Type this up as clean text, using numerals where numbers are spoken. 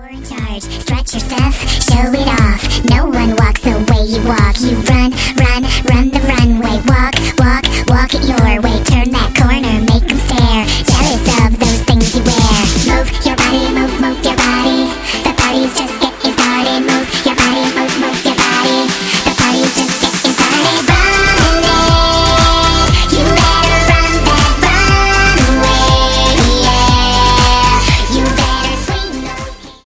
You're in charge, stretch yourself, show it off. No one walks the way you walk. You run,